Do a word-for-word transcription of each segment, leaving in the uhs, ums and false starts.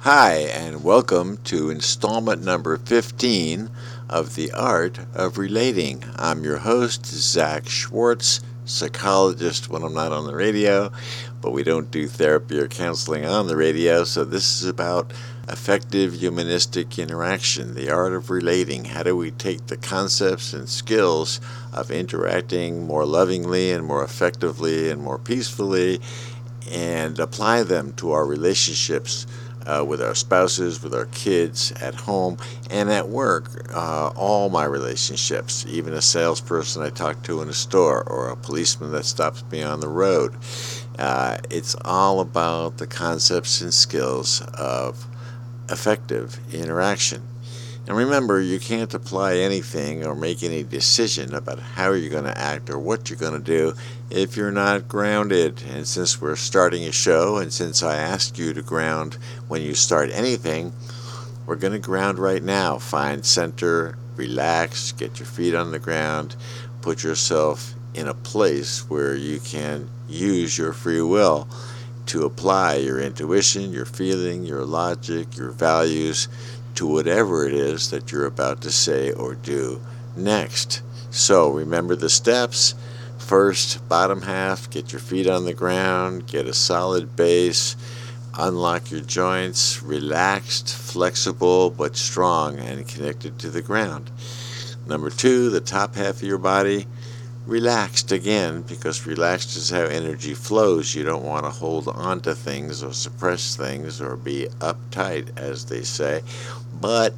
Hi, and welcome to installment number fifteen of The Art of Relating. I'm your host, Zach Schwartz, psychologist when I'm not on the radio, but we don't do therapy or counseling on the radio, so this is about effective humanistic interaction, the art of relating. How do we take the concepts and skills of interacting more lovingly and more effectively and more peacefully and apply them to our relationships uh, with our spouses, with our kids, at home, and at work. Uh, all my relationships, even a salesperson I talk to in a store or a policeman that stops me on the road. Uh, it's all about the concepts and skills of effective interaction. And remember, you can't apply anything or make any decision about how you're going to act or what you're going to do if you're not grounded. And since we're starting a show, and since I asked you to ground when you start anything, we're going to ground right now. Find center, relax, get your feet on the ground, put yourself in a place where you can use your free will to apply your intuition, your feeling, your logic, your values to whatever it is that you're about to say or do next. So remember the steps. First, bottom half, get your feet on the ground, get a solid base, unlock your joints, relaxed, flexible, but strong and connected to the ground. Number two, the top half of your body, relaxed again, because relaxed is how energy flows. You don't want to hold on to things or suppress things or be uptight, as they say, but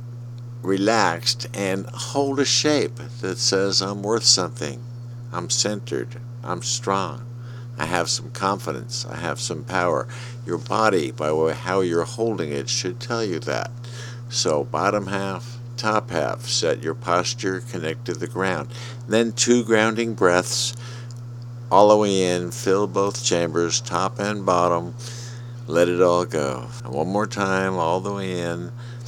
relaxed and hold a shape that says, I'm worth something, I'm centered, I'm strong, I have some confidence, I have some power. Your body, by way how you're holding it, should tell you that. So bottom half, top half, set your posture, connect to the ground. Then two grounding breaths all the way in, fill both chambers, top and bottom, let it all go. And one more time, all the way in,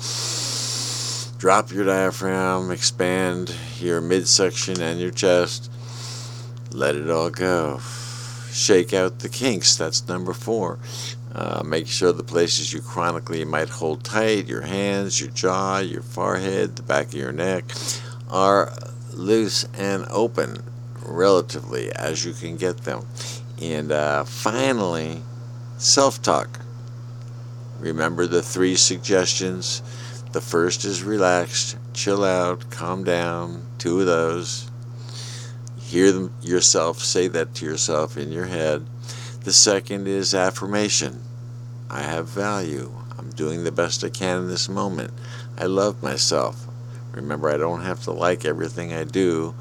drop your diaphragm, expand your midsection and your chest, let it all go. Shake out the kinks, that's number four. Uh, make sure the places you chronically might hold tight, your hands, your jaw, your forehead, the back of your neck, are loose and open relatively as you can get them. And uh, finally, self-talk. Remember the three suggestions. The first is relaxed, chill out, calm down, two of those. Hear them yourself, say that to yourself in your head. The second is affirmation. I have value. I'm doing the best I can in this moment. I love myself. Remember, I don't have to like everything I do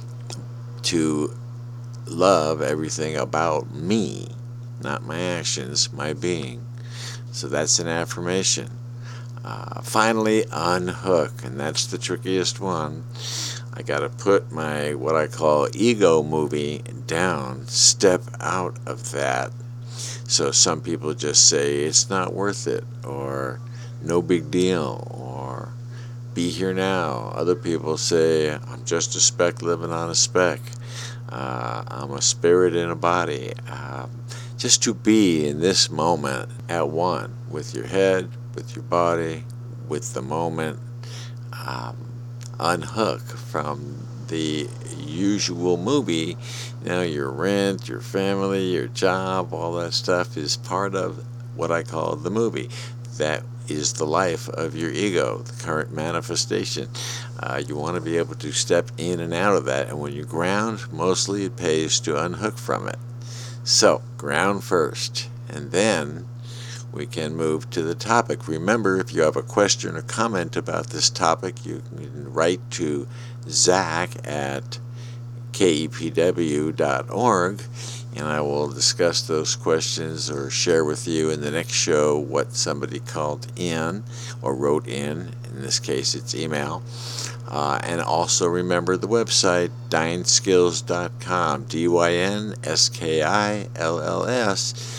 to love everything about me, not my actions, my being. So that's an affirmation. Uh, finally, unhook, and that's the trickiest one. I got to put my, what I call, ego movie down, step out of that. So some people just say, it's not worth it, or no big deal, or be here now. Other people say, I'm just a speck living on a speck. Uh, I'm a spirit in a body. Um, just to be in this moment at one with your head, with your body, with the moment. Um, unhook from the usual movie. You know, your rent, your family, your job, all that stuff is part of what I call the movie. That is the life of your ego, the current manifestation. Uh, you want to be able to step in and out of that, and when you ground, mostly it pays to unhook from it. So, ground first, and then we can move to the topic. Remember, if you have a question or comment about this topic, you can write to Zach at K E P W dot org, and I will discuss those questions or share with you in the next show what somebody called in or wrote in. In this case, it's email. Uh, and also remember the website, dyn skills dot com, D Y N S K I L L S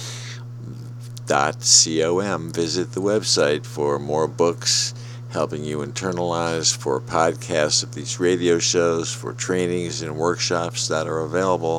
dot com. Visit the website for more books helping you internalize, for podcasts of these radio shows, for trainings and workshops that are available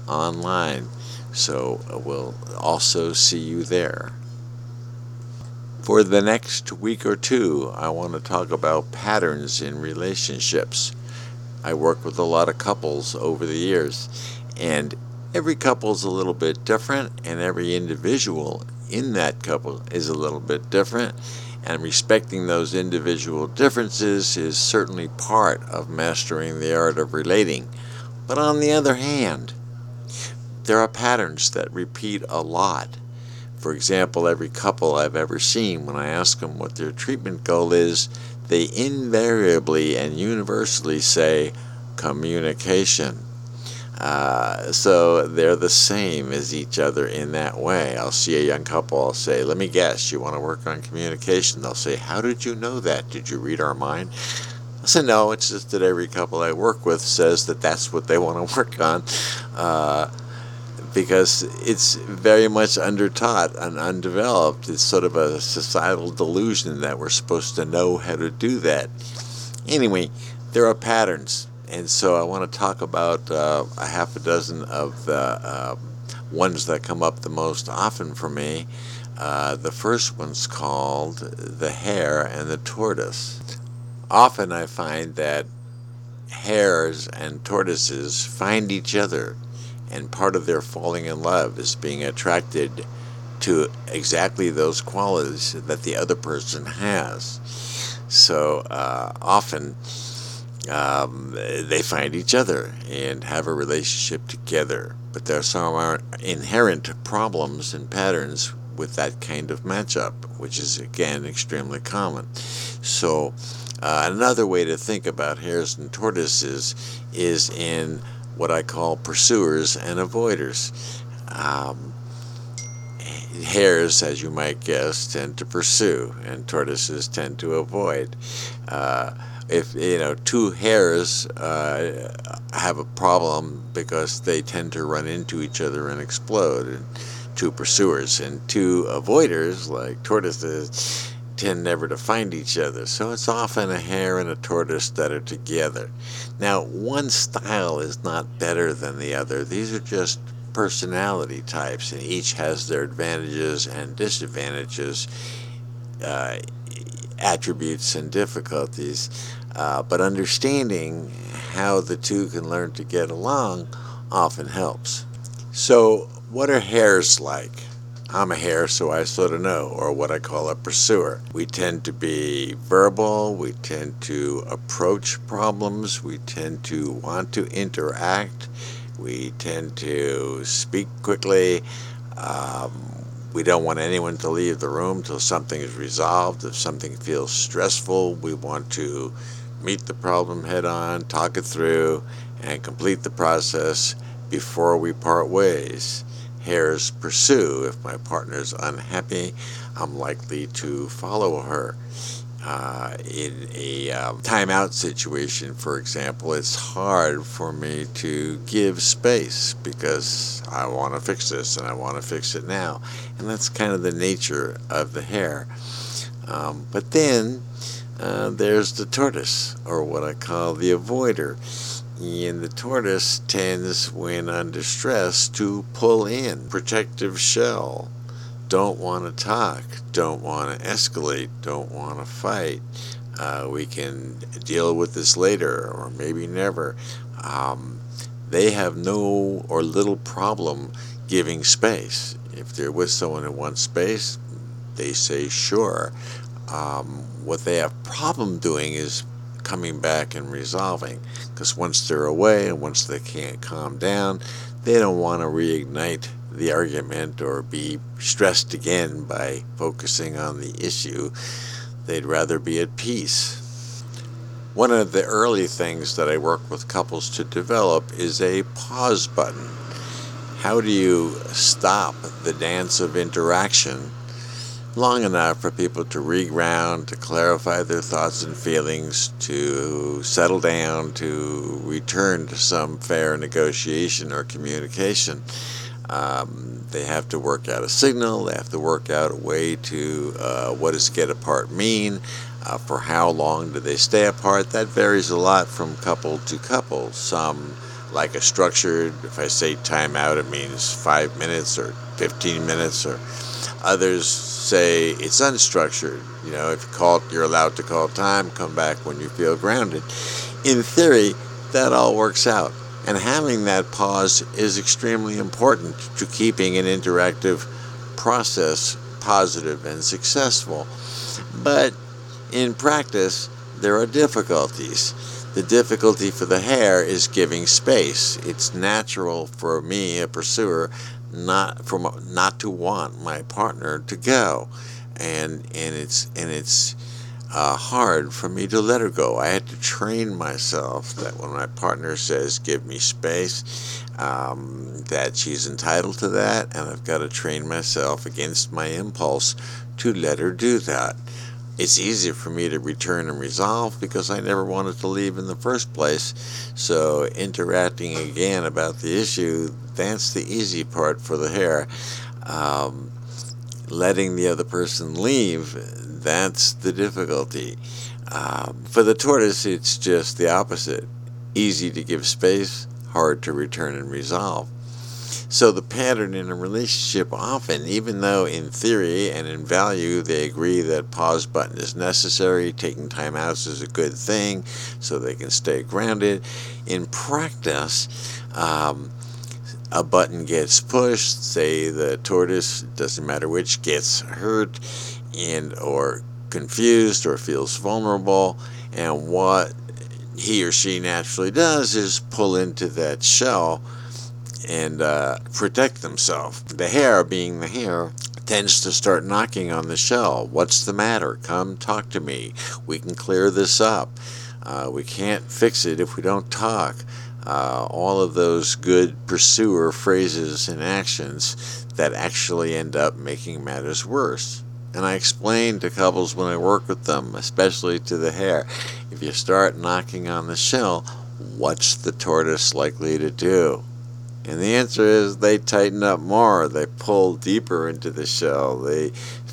online. So we'll also see you there. For the next week or two, I want to talk about patterns in relationships. I work with a lot of couples over the years, and every couple is a little bit different, and every individual in that couple is a little bit different, and respecting those individual differences is certainly part of mastering the art of relating. But on the other hand, there are patterns that repeat a lot. For example, every couple I've ever seen, when I ask them what their treatment goal is, they invariably and universally say communication. Uh, so they're the same as each other in that way. I'll see a young couple, I'll say, let me guess, you want to work on communication? They'll say, how did you know that? Did you read our mind? I said, no, it's just that every couple I work with says that that's what they want to work on. Uh, because it's very much undertaught and undeveloped. It's sort of a societal delusion that we're supposed to know how to do that. Anyway, there are patterns, and so I want to talk about uh, a half a dozen of the uh, ones that come up the most often for me. Uh, the first one's called the hare and the tortoise. Often I find that hares and tortoises find each other, and part of their falling in love is being attracted to exactly those qualities that the other person has. So uh, often um, they find each other and have a relationship together. But there are some inherent problems and patterns with that kind of matchup, which is, again, extremely common. So uh, another way to think about hares and tortoises is in what I call pursuers and avoiders. Um, hares, as you might guess, tend to pursue, and tortoises tend to avoid. Uh, if you know, two hares uh, have a problem because they tend to run into each other and explode. And two pursuers and two avoiders, like tortoises, tend never to find each other. So it's often a hare and a tortoise that are together. Now, one style is not better than the other. These are just personality types, and each has their advantages and disadvantages, uh, attributes and difficulties. Uh, but understanding how the two can learn to get along often helps. So, what are hares like? I'm a hare, so I sort of know, or what I call a pursuer. We tend to be verbal, we tend to approach problems, we tend to want to interact, we tend to speak quickly. Um, we don't want anyone to leave the room till something is resolved. If something feels stressful, we want to meet the problem head on, talk it through, and complete the process before we part ways. Hares pursue. If my partner's unhappy, I'm likely to follow her. Uh, in a um, timeout situation, for example, it's hard for me to give space because I want to fix this and I want to fix it now. And that's kind of the nature of the hare. Um, but then uh, there's the tortoise, or what I call the avoider. And the tortoise tends, when under stress, to pull in protective shell. Don't want to talk, don't want to escalate, don't want to fight. Uh, we can deal with this later, or maybe never. Um, they have no or little problem giving space. If they're with someone who wants space, they say sure. Um, what they have problem doing is coming back and resolving, because once they're away and once they can't calm down, they don't want to reignite the argument or be stressed again by focusing on the issue. They'd rather be at peace. One of the early things that I work with couples to develop is a pause button. How do you stop the dance of interaction long enough for people to reground, to clarify their thoughts and feelings, to settle down, to return to some fair negotiation or communication? Um, they have to work out a signal. They have to work out a way to, uh, what does get apart mean? Uh, for how long do they stay apart? That varies a lot from couple to couple. Some like a structured, if I say time out, it means five minutes or fifteen minutes, or Others say it's unstructured. You know, if you call, you're allowed to call time, come back when you feel grounded. In theory, that all works out. And having that pause is extremely important to keeping an interactive process positive and successful. But in practice, there are difficulties. The difficulty for the hare is giving space. It's natural for me, a pursuer, not from not to want my partner to go, and and it's and it's uh, hard for me to let her go. I had to train myself that when my partner says give me space, um, that she's entitled to that, and I've got to train myself against my impulse to let her do that. It's easier for me to return and resolve because I never wanted to leave in the first place. So interacting again about the issue, that's the easy part for the hare. Um, letting the other person leave, that's the difficulty. Um, for the tortoise, it's just the opposite. Easy to give space, hard to return and resolve. So the pattern in a relationship often, even though in theory and in value they agree that pause button is necessary, taking time out is a good thing so they can stay grounded, in practice, um, a button gets pushed, say the tortoise, doesn't matter which, gets hurt and or confused or feels vulnerable, and what he or she naturally does is pull into that shell and uh, protect themselves. The hare, being the hare, tends to start knocking on the shell. What's the matter? Come talk to me. We can clear this up. Uh, we can't fix it if we don't talk. Uh, all of those good pursuer phrases and actions that actually end up making matters worse. And I explain to couples when I work with them, especially to the hare, if you start knocking on the shell, what's the tortoise likely to do? And the answer is they tighten up more. They pull deeper into the shell. They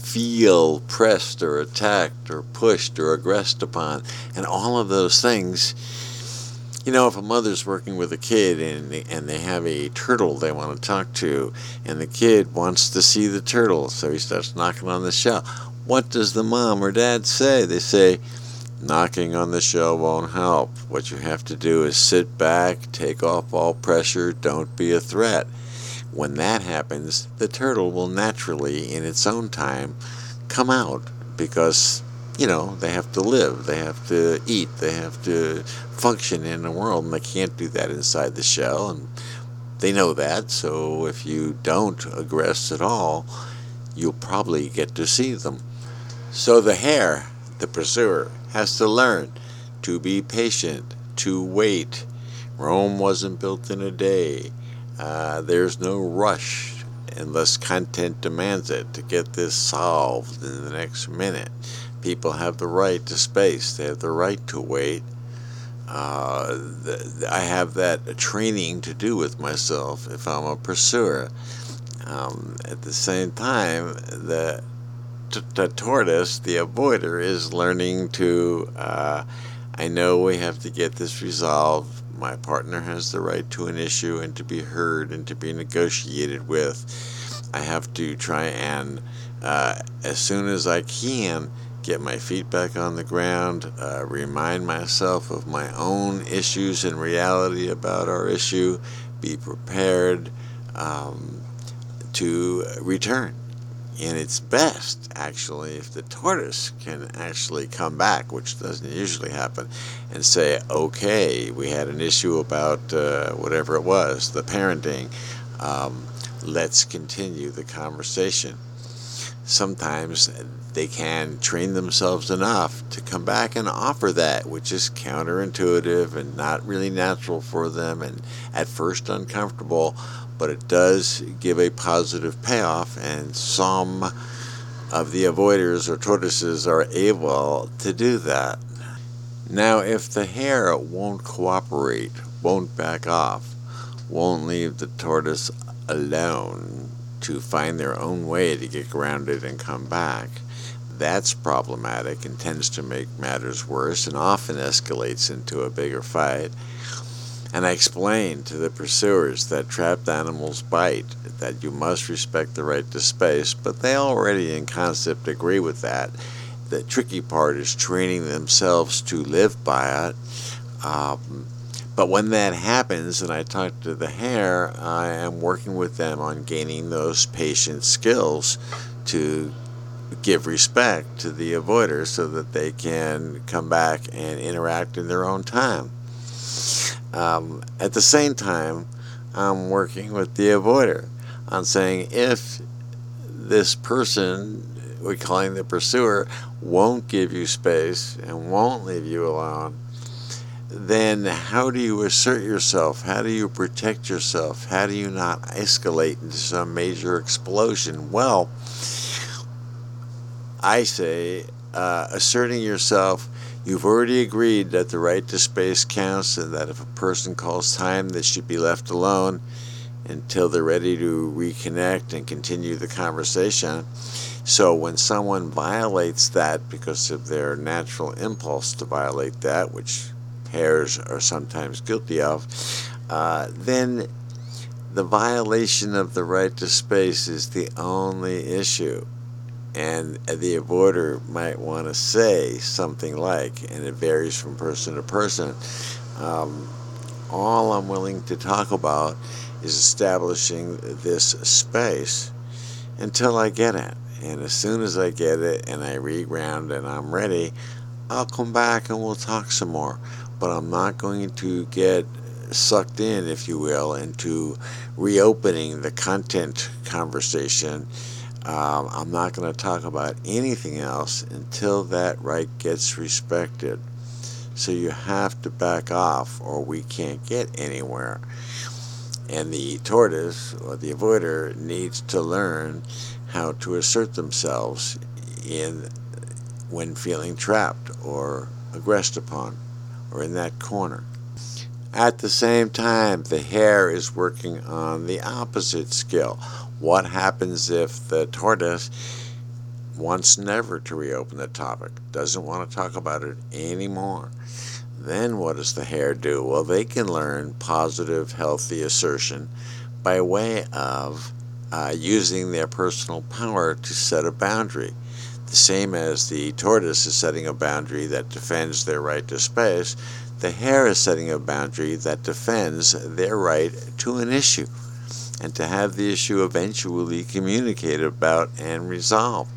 feel pressed or attacked or pushed or aggressed upon. And all of those things, you know, if a mother's working with a kid and they, and they have a turtle they want to talk to, and the kid wants to see the turtle, so he starts knocking on the shell. What does the mom or dad say? They say, knocking on the shell won't help. What you have to do is sit back, take off all pressure, don't be a threat. When that happens, the turtle will naturally, in its own time, come out because, you know, they have to live, they have to eat, they have to function in the world, and they can't do that inside the shell, and they know that, so if you don't aggress at all, you'll probably get to see them. So the hare, the pursuer, has to learn to be patient, to wait. Rome wasn't built in a day. Uh, there's no rush unless content demands it to get this solved in the next minute. People have the right to space. They have the right to wait. Uh, the, I have that training to do with myself if I'm a pursuer. Um, at the same time, the the tortoise, the avoider, is learning to, uh, I know we have to get this resolved. My partner has the right to an issue and to be heard and to be negotiated with. I have to try and, uh, as soon as I can, get my feet back on the ground, uh, remind myself of my own issues and reality about our issue, be prepared um, to return. And it's best, actually, if the tortoise can actually come back, which doesn't usually happen, and say, okay, we had an issue about uh, whatever it was, the parenting. Um, let's continue the conversation. Sometimes they can train themselves enough to come back and offer that, which is counterintuitive and not really natural for them and at first uncomfortable, but it does give a positive payoff, and some of the avoiders or tortoises are able to do that. Now, if the hare won't cooperate, won't back off, won't leave the tortoise alone to find their own way to get grounded and come back, that's problematic and tends to make matters worse and often escalates into a bigger fight. And I explained to the pursuers that trapped animals bite, that you must respect the right to space, but they already in concept agree with that. The tricky part is training themselves to live by it. Um, but when that happens, and I talk to the hare, I am working with them on gaining those patient skills to give respect to the avoider so that they can come back and interact in their own time. Um, at the same time, I'm working with the avoider on saying if this person, we're calling the pursuer, won't give you space and won't leave you alone, then how do you assert yourself? How do you protect yourself? How do you not escalate into some major explosion? Well, I say uh, asserting yourself, you've already agreed that the right to space counts and that if a person calls time, they should be left alone until they're ready to reconnect and continue the conversation. So when someone violates that because of their natural impulse to violate that, which hares are sometimes guilty of, uh, then the violation of the right to space is the only issue. And the avoider might want to say something like, and it varies from person to person, um, all I'm willing to talk about is establishing this space until I get it. And as soon as I get it and I reground and I'm ready, I'll come back and we'll talk some more. But I'm not going to get sucked in, if you will, into reopening the content conversation. Um, I'm not going to talk about anything else until that right gets respected. So you have to back off or we can't get anywhere. And the tortoise or the avoider needs to learn how to assert themselves in when feeling trapped or aggressed upon or in that corner. At the same time, the hare is working on the opposite skill. What happens if the tortoise wants never to reopen the topic, doesn't want to talk about it anymore? Then what does the hare do? Well, they can learn positive, healthy assertion by way of uh, using their personal power to set a boundary. The same as the tortoise is setting a boundary that defends their right to space, the hare is setting a boundary that defends their right to an issue and to have the issue eventually communicated about and resolved.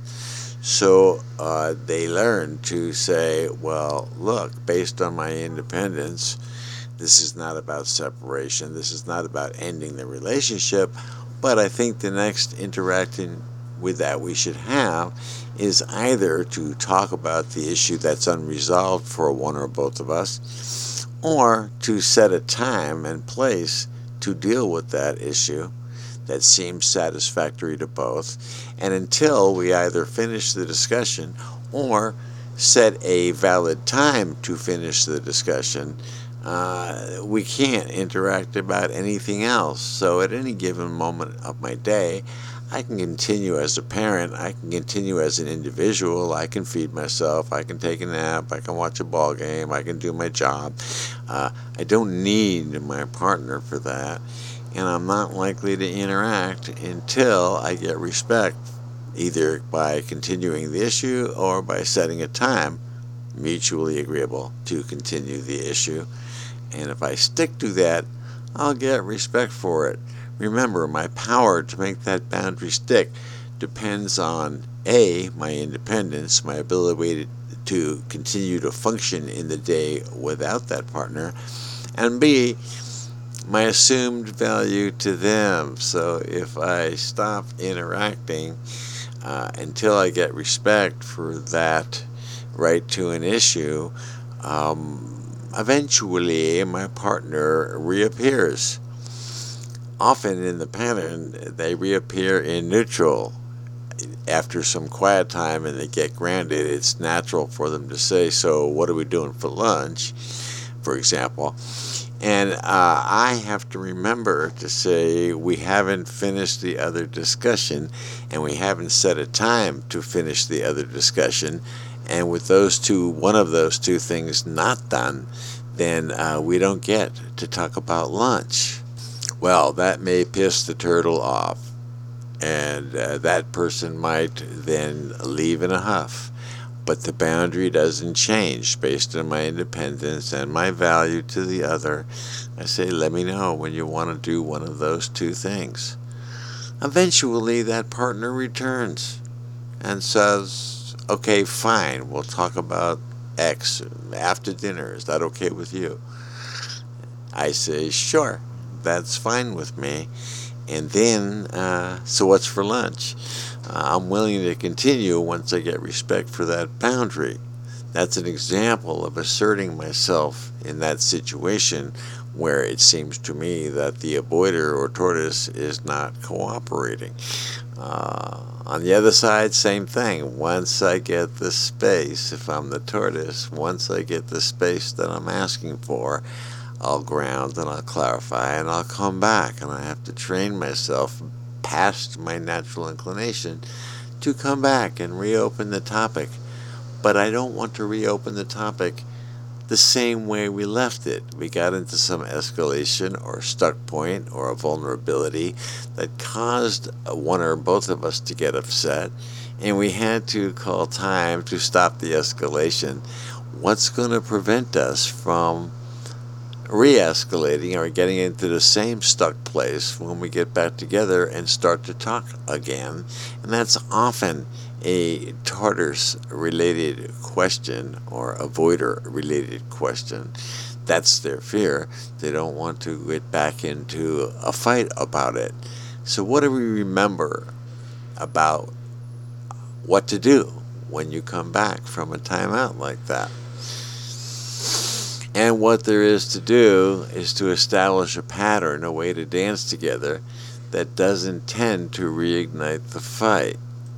So uh, they learn to say, well, look, based on my independence, this is not about separation, this is not about ending the relationship, but I think the next interaction with that we should have is either to talk about the issue that's unresolved for one or both of us, or to set a time and place to deal with that issue that seems satisfactory to both. And until we either finish the discussion or set a valid time to finish the discussion, uh, we can't interact about anything else. So at any given moment of my day, I can continue as a parent, I can continue as an individual, I can feed myself, I can take a nap, I can watch a ball game, I can do my job. Uh, I don't need my partner for that, and I'm not likely to interact until I get respect, either by continuing the issue or by setting a time mutually agreeable to continue the issue. And if I stick to that, I'll get respect for it. Remember, my power to make that boundary stick depends on A, my independence, my ability to continue to function in the day without that partner, and B, my assumed value to them. So if I stop interacting uh, until I get respect for that right to an issue, um, eventually my partner reappears. Often in the pattern, they reappear in neutral. After some quiet time and they get grounded, it's natural for them to say, so what are we doing for lunch, for example? And uh, I have to remember to say we haven't finished the other discussion and we haven't set a time to finish the other discussion. And with those two, one of those two things not done, then uh, we don't get to talk about lunch. Well, that may piss the turtle off, and uh, that person might then leave in a huff. But the boundary doesn't change based on my independence and my value to the other. I say, let me know when you want to do one of those two things. Eventually, that partner returns and says, okay, fine, we'll talk about X after dinner. Is that okay with you? I say, sure, that's fine with me. And then, uh, so what's for lunch? Uh, I'm willing to continue once I get respect for that boundary. That's an example of asserting myself in that situation where it seems to me that the avoider or tortoise is not cooperating. Uh, on the other side, same thing. Once I get the space, if I'm the tortoise, once I get the space that I'm asking for, I'll ground and I'll clarify and I'll come back, and I have to train myself past my natural inclination to come back and reopen the topic. But I don't want to reopen the topic the same way we left it. We got into some escalation or stuck point or a vulnerability that caused one or both of us to get upset, and we had to call time to stop the escalation. What's going to prevent us from re-escalating or getting into the same stuck place when we get back together and start to talk again? And that's often a tortoise-related question or avoider-related question. That's their fear. They don't want to get back into a fight about it. So what do we remember about what to do when you come back from a timeout like that? And what there is to do is to establish a pattern, a way to dance together that doesn't tend to reignite the fight.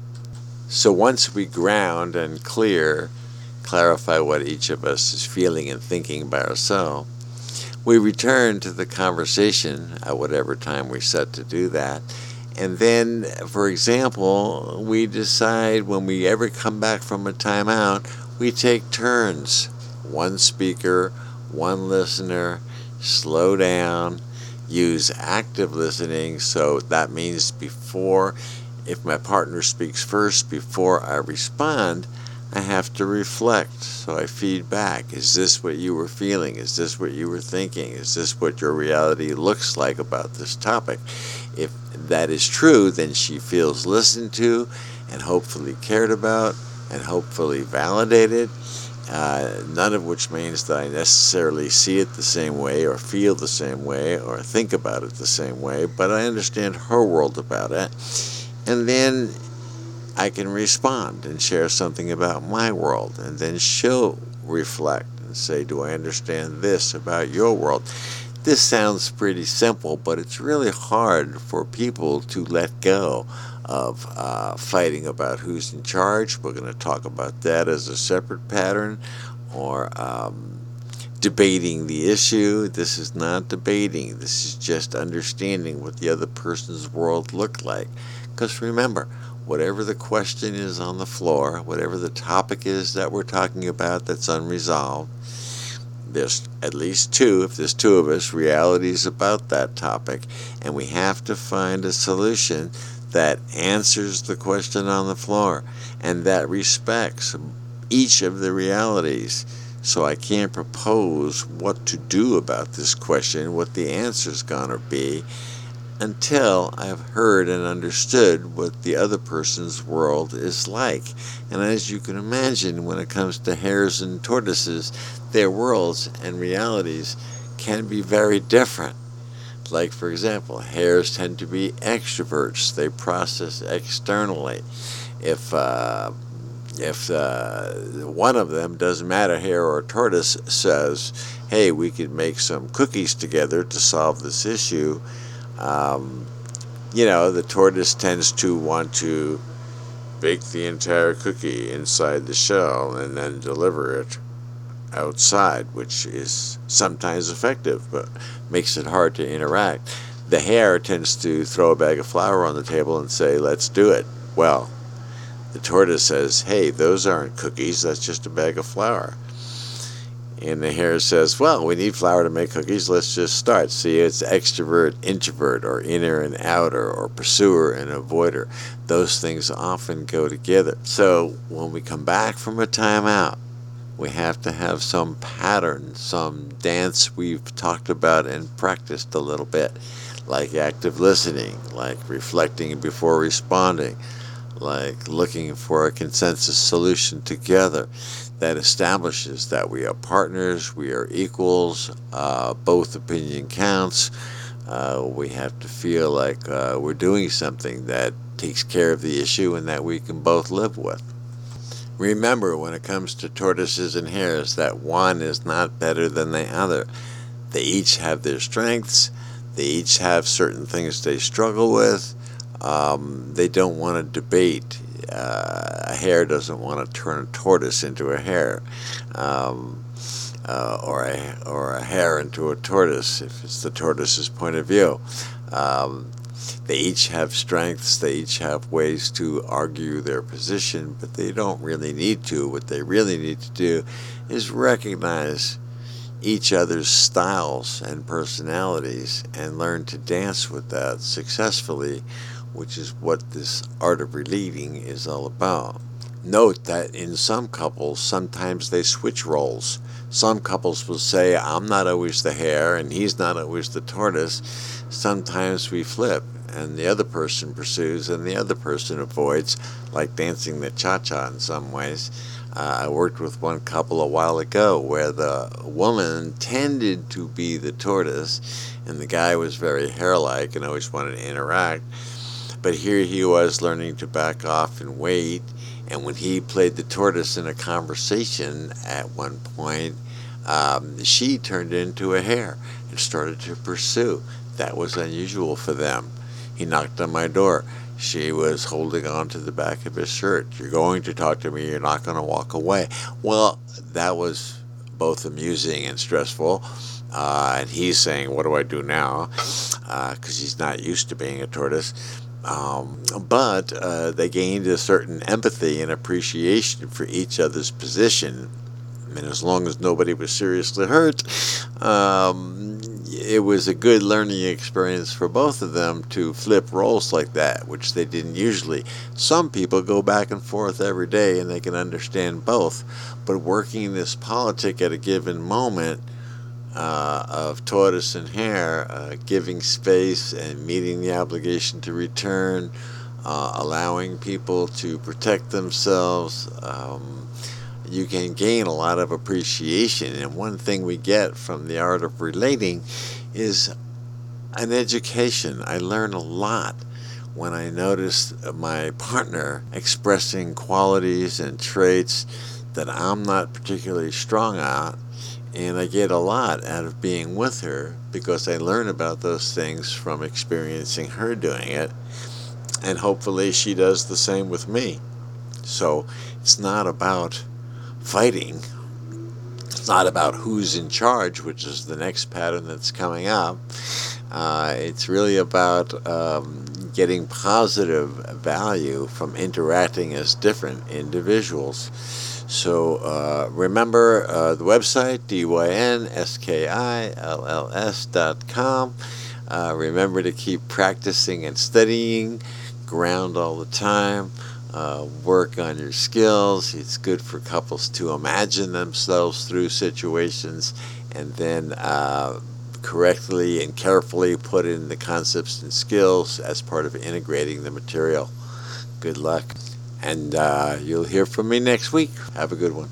So once we ground and clear, clarify what each of us is feeling and thinking by ourselves, we return to the conversation at whatever time we set to do that. And then, for example, we decide when we ever come back from a timeout, we take turns. One speaker, one listener, slow down, use active listening. So that means before, if my partner speaks first, before I respond, I have to reflect. So I feed back. Is this what you were feeling? Is this what you were thinking? Is this what your reality looks like about this topic? If that is true, then she feels listened to and hopefully cared about and hopefully validated. Uh, none of which means that I necessarily see it the same way or feel the same way or think about it the same way, but I understand her world about it. And then I can respond and share something about my world, and then she'll reflect and say, do I understand this about your world? This sounds pretty simple, but it's really hard for people to let go of uh, fighting about who's in charge. We're going to talk about that as a separate pattern, or um, debating the issue. This is not debating. This is just understanding what the other person's world looked like. Because remember, whatever the question is on the floor, whatever the topic is that we're talking about that's unresolved, there's at least two, if there's two of us, realities about that topic, and we have to find a solution that answers the question on the floor and that respects each of the realities. So I can't propose what to do about this question, what the answer's gonna be, until I've heard and understood what the other person's world is like. And as you can imagine, when it comes to hares and tortoises, their worlds and realities can be very different. Like, for example, hares tend to be extroverts. They process externally. If uh, if uh, one of them, doesn't matter, hare or tortoise, says, hey, we could make some cookies together to solve this issue, um, you know, the tortoise tends to want to bake the entire cookie inside the shell and then deliver it outside, which is sometimes effective, but makes it hard to interact. The hare tends to throw a bag of flour on the table and say, let's do it. Well, the tortoise says, hey, those aren't cookies, that's just a bag of flour. And the hare says, well, we need flour to make cookies. Let's just start. See, it's extrovert, introvert, or inner and outer, or pursuer and avoider. Those things often go together. So when we come back from a timeout, we have to have some pattern, some dance we've talked about and practiced a little bit, like active listening, like reflecting before responding, like looking for a consensus solution together that establishes that we are partners, we are equals, uh, both opinion counts. Uh, we have to feel like uh, we're doing something that takes care of the issue and that we can both live with. Remember, when it comes to tortoises and hares, that one is not better than the other. They each have their strengths. They each have certain things they struggle with. Um, they don't want to debate. Uh, a hare doesn't want to turn a tortoise into a hare, um, uh, or a or a hare into a tortoise if it's the tortoise's point of view. Um, They each have strengths, they each have ways to argue their position, but they don't really need to. What they really need to do is recognize each other's styles and personalities and learn to dance with that successfully, which is what this art of relating is all about. Note that in some couples, sometimes they switch roles. Some couples will say, I'm not always the hare and he's not always the tortoise. Sometimes we flip and the other person pursues and the other person avoids, like dancing the cha-cha in some ways. Uh, I worked with one couple a while ago where the woman tended to be the tortoise and the guy was very hare-like and always wanted to interact. But here he was learning to back off and wait. And when he played the tortoise in a conversation at one point, um, she turned into a hare and started to pursue. That was unusual for them. He knocked on my door. She was holding on to the back of his shirt. You're going to talk to me. You're not going to walk away. Well, that was both amusing and stressful. Uh, and he's saying, what do I do now? Because uh, he's not used to being a tortoise. Um, but uh, they gained a certain empathy and appreciation for each other's position. I mean, as long as nobody was seriously hurt, um, it was a good learning experience for both of them to flip roles like that, which they didn't usually. Some people go back and forth every day and they can understand both, but working this politic at a given moment Uh, of tortoise and hare, uh, giving space and meeting the obligation to return, uh, allowing people to protect themselves, um, you can gain a lot of appreciation. And one thing we get from the art of relating is an education. I learn a lot when I notice my partner expressing qualities and traits that I'm not particularly strong at. And I get a lot out of being with her because I learn about those things from experiencing her doing it. And hopefully she does the same with me. So it's not about fighting. It's not about who's in charge, which is the next pattern that's coming up. Uh, it's really about um, getting positive value from interacting as different individuals. So uh, remember uh, the website, D Y N S K I L L S dot com. Uh, remember to keep practicing and studying, ground all the time, uh, work on your skills. It's good for couples to imagine themselves through situations and then uh, correctly and carefully put in the concepts and skills as part of integrating the material. Good luck. And uh, you'll hear from me next week. Have a good one.